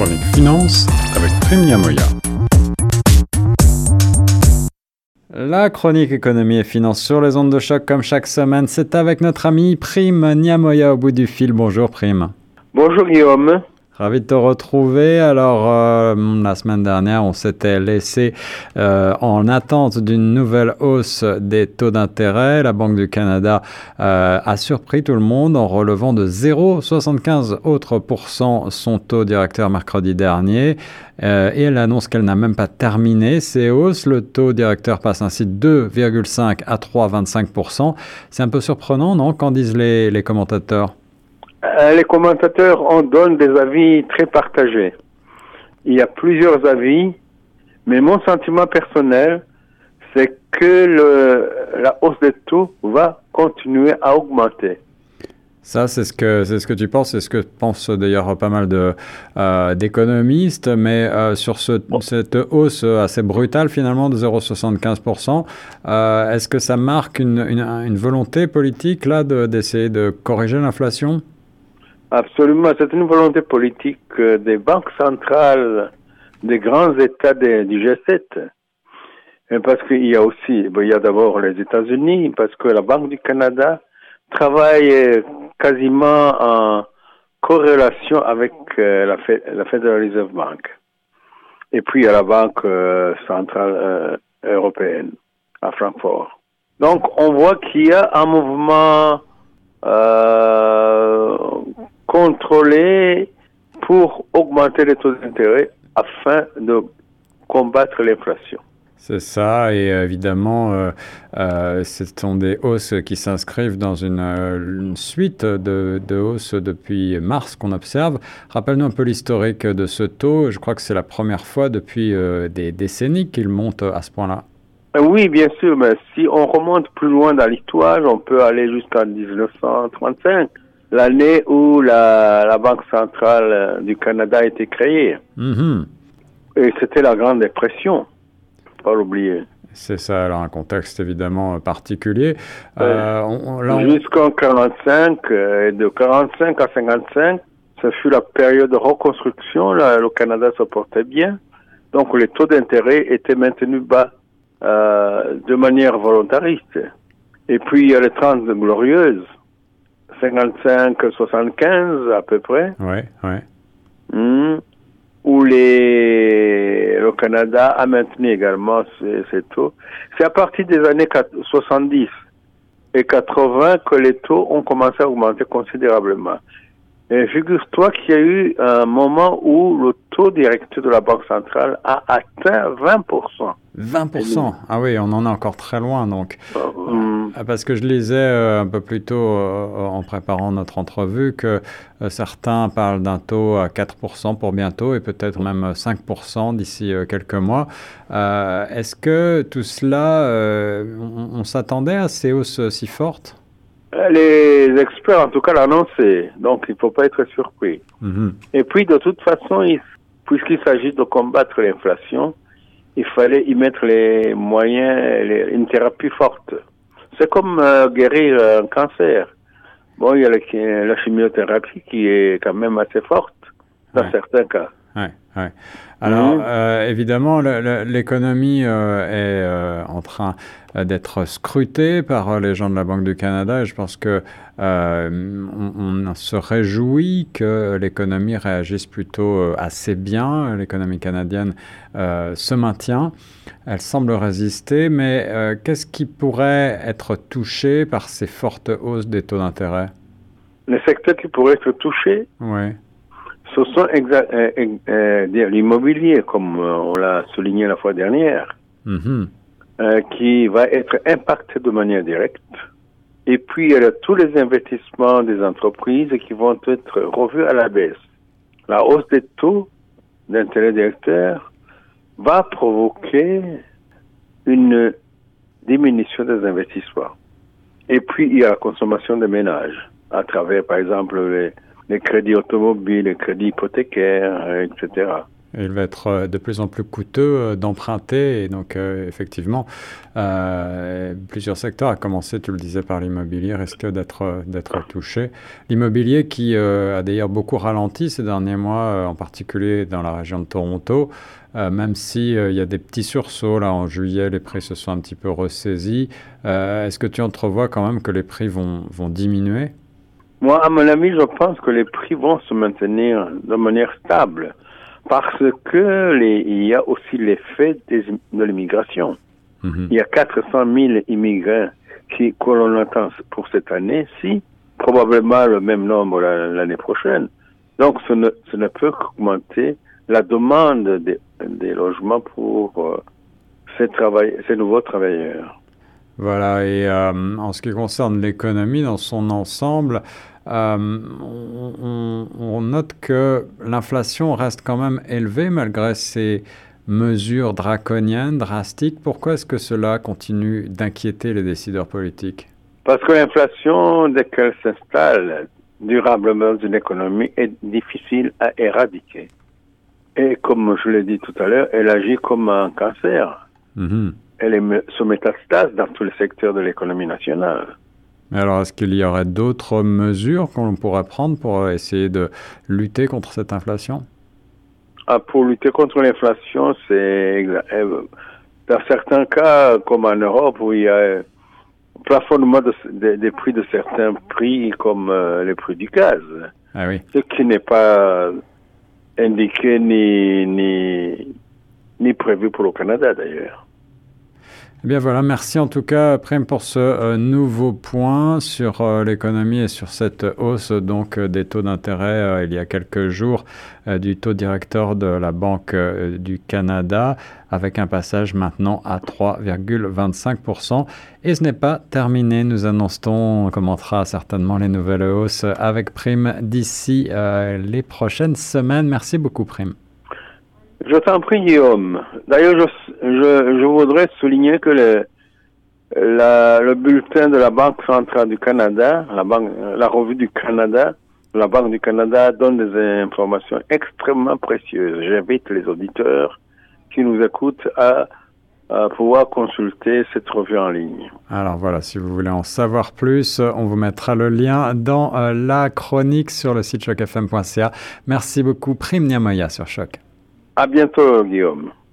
chronique finance avec Prime Niamoya. La chronique économie et finance sur les ondes de choc comme chaque semaine, c'est avec notre ami Prime Niamoya au bout du fil. Bonjour Prime. Bonjour Guillaume. Ravi de te retrouver. Alors, la semaine dernière, on s'était laissé en attente d'une nouvelle hausse des taux d'intérêt. La Banque du Canada a surpris tout le monde en relevant de 0,75 autres % son taux directeur mercredi dernier. Et elle annonce qu'elle n'a même pas terminé ces hausses. Le taux directeur passe ainsi de 2,5 à 3,25 %. C'est un peu surprenant, non? Qu'en disent les commentateurs? Les commentateurs en donnent des avis très partagés. Il y a plusieurs avis, mais mon sentiment personnel, c'est que la hausse des taux va continuer à augmenter. Ça, c'est ce que tu penses, c'est ce que pensent d'ailleurs pas mal d'économistes, mais sur cette hausse assez brutale finalement de 0,75 %, est-ce que ça marque une volonté politique là d'essayer de corriger l'inflation? Absolument, c'est une volonté politique des banques centrales des grands États du G7. Et parce qu'il y a aussi, il y a d'abord les États-Unis, parce que la Banque du Canada travaille quasiment en corrélation avec la Federal Reserve Bank. Et puis il y a la Banque centrale européenne à Francfort. Donc on voit qu'il y a un mouvement contrôler pour augmenter les taux d'intérêt afin de combattre l'inflation. C'est ça, et évidemment, ce sont des hausses qui s'inscrivent dans une suite de hausses depuis mars qu'on observe. Rappelle-nous un peu l'historique de ce taux. Je crois que c'est la première fois depuis des décennies qu'il monte à ce point-là. Oui, bien sûr, mais si on remonte plus loin dans l'histoire, on peut aller jusqu'en 1935. L'année où la Banque centrale du Canada a été créée. Mm-hmm. Et c'était la Grande Dépression, faut pas l'oublier. C'est ça, alors un contexte évidemment particulier. Jusqu'en 45, de 45 à 55, ça fut la période de reconstruction. Là, le Canada se portait bien, donc les taux d'intérêt étaient maintenus bas de manière volontariste. Et puis il y a les 30 glorieuses. 55-75 à peu près. Ouais. Où le Canada a maintenu également ces taux. C'est à partir des années 70 et 80 que les taux ont commencé à augmenter considérablement. Et figure-toi qu'il y a eu un moment où le taux directeur de la Banque centrale a atteint 20%. 20%? Ah oui, on en est encore très loin donc. Parce que je lisais un peu plus tôt en préparant notre entrevue que certains parlent d'un taux à 4% pour bientôt et peut-être même 5% d'ici quelques mois. Est-ce que tout cela, on s'attendait à ces hausses si fortes? Les experts, en tout cas, l'annonçaient, donc il ne faut pas être surpris. Mm-hmm. Et puis, de toute façon, puisqu'il s'agit de combattre l'inflation, il fallait y mettre les moyens, une thérapie forte. C'est comme guérir un cancer. Bon, il y a la chimiothérapie qui est quand même assez forte dans certains cas. Ouais. Alors, évidemment, l'économie est en train d'être scrutée par les gens de la Banque du Canada et je pense que on se réjouit que l'économie réagisse plutôt assez bien. L'économie canadienne se maintient. Elle semble résister, mais qu'est-ce qui pourrait être touché par ces fortes hausses des taux d'intérêt? Les secteurs qui pourraient être touchés? Oui. Ce sont l'immobilier, comme on l'a souligné la fois dernière, qui va être impacté de manière directe. Et puis, il y a tous les investissements des entreprises qui vont être revus à la baisse. La hausse des taux d'intérêt directeur va provoquer une diminution des investissements. Et puis, il y a la consommation des ménages à travers, par exemple, les crédits automobiles, les crédits hypothécaires, etc. Et il va être de plus en plus coûteux d'emprunter et donc effectivement plusieurs secteurs, à commencer, tu le disais, par l'immobilier, risquent d'être touchés. L'immobilier qui a d'ailleurs beaucoup ralenti ces derniers mois, en particulier dans la région de Toronto, même si il y a des petits sursauts là en juillet, les prix se sont un petit peu ressaisis. Est-ce que tu entrevois quand même que les prix vont diminuer? Moi, à mon avis, je pense que les prix vont se maintenir de manière stable parce que il y a aussi l'effet de l'immigration. Mm-hmm. Il y a 400 000 immigrants que l'on attend pour cette année-ci, probablement le même nombre l'année prochaine. Donc, ce ne peut qu'augmenter la demande des logements pour ces nouveaux travailleurs. Voilà, et en ce qui concerne l'économie dans son ensemble, on note que l'inflation reste quand même élevée malgré ces mesures draconiennes, drastiques. Pourquoi est-ce que cela continue d'inquiéter les décideurs politiques? Parce que l'inflation, dès qu'elle s'installe durablement dans une économie, est difficile à éradiquer. Et comme je l'ai dit tout à l'heure, elle agit comme un cancer. Mm-hmm. Elle est sous métastase dans tous les secteurs de l'économie nationale. Alors, est-ce qu'il y aurait d'autres mesures qu'on pourrait prendre pour essayer de lutter contre cette inflation? Pour lutter contre l'inflation, c'est dans certains cas, comme en Europe, où il y a un plafonnement des prix de certains prix, comme les prix du gaz. Ah oui. Ce qui n'est pas indiqué ni prévu pour le Canada, d'ailleurs. Eh bien voilà, merci en tout cas, Prime, pour ce nouveau point sur l'économie et sur cette hausse donc des taux d'intérêt il y a quelques jours du taux directeur de la Banque du Canada, avec un passage maintenant à 3,25%. Et ce n'est pas terminé, nous annoncerons, on commentera certainement les nouvelles hausses avec Prime d'ici les prochaines semaines. Merci beaucoup, Prime. Je t'en prie, Guillaume. D'ailleurs, je voudrais souligner que le bulletin de la Banque centrale du Canada, la revue du Canada, la Banque du Canada donne des informations extrêmement précieuses. J'invite les auditeurs qui nous écoutent à pouvoir consulter cette revue en ligne. Alors voilà, si vous voulez en savoir plus, on vous mettra le lien dans la chronique sur le site chocfm.ca. Merci beaucoup, Prime Niamoya sur Choc. À bientôt, Guillaume.